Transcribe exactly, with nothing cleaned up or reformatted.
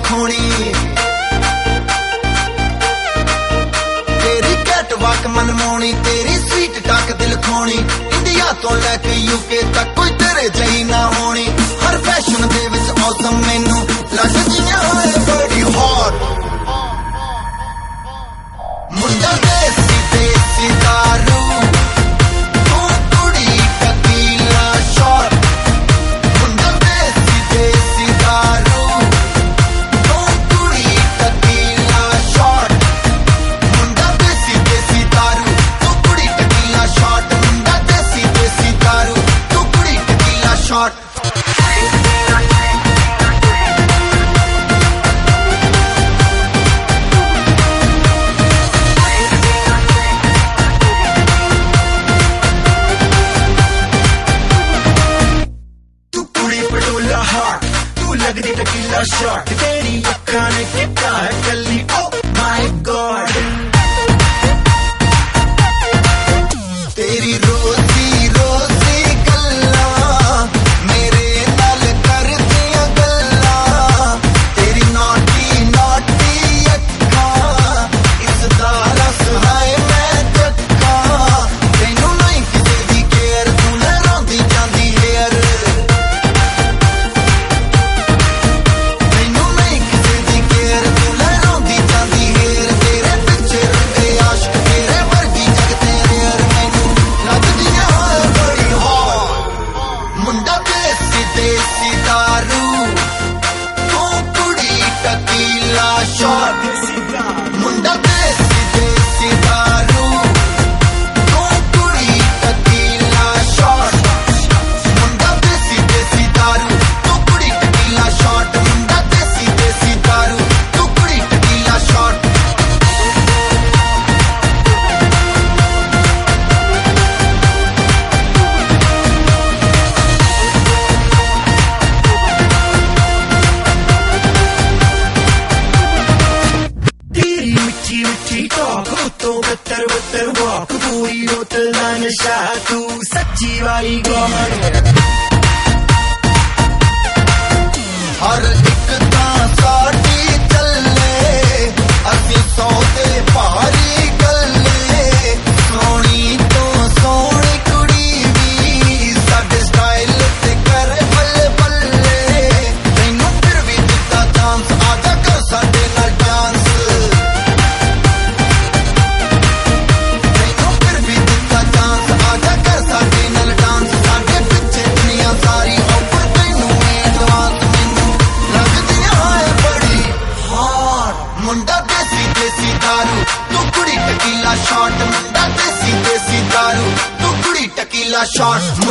खोनी, तेरी कैट वाक मनमोनी, तेरी स्वीट टाक दिल खोनी। इंडिया तो लैके यूके तक कोई तेरे जही ना होनी। हर फैशन दे विच औसम मैनू लगदियां है बड़ी हॉट। मुंडा देसी देसी दारू, तू कुड़ी टकीला शॉट। मुंडा देसी देसी दारू, तू कुड़ी टकीला शॉट। मुंडा देसी देसी दारू, तू कुड़ी टकीला शॉट। मुंडा देसी देसी दारू, तू कुड़ी टकीला शॉट। लगदी टकीला शॉट, तेरी अक्खां ने किता है कल्ली। ओ माय गॉड, तेरी रोजी रोजी गल्लां मेरे नाल करदियां गल्लां। तेरी नॉटी नॉटी अक्खां इसदा रस है मैं चक्कां। तैनू नहीं किसे दी केयर, तू लहरांदी जांदी हेयर। देसी दारू, तू कुड़ी टकीला शॉट। मुंडा देसी देसी दारू, तू कुड़ी टकीला शॉट। मुंडा देसी देसी दारू, तू कुड़ी टकीला शॉट। मुंडा देसी देसी दारू, तू कुड़ी टकीला शॉट। मिठी मिठी टॉक, तो बत्तर बत्तर वॉक, पूरी बोतल दा नशा, तू सच्ची वाली गॉड। हर एक तां साडी चले, असी सौ ते भारी गल्ले। सोनी तो सोनी कुड़ी भी साडे स्टाइल ते करे बल्ले बल्ले। तैनू फिर भी दित्ता चांस, आजा कर साडे नाल डांस। मुंडा देसी देसी दारू, तू कुड़ी टकीला शॉट। मुंडा देसी देसी दारू, तू कुड़ी टकीला शॉट।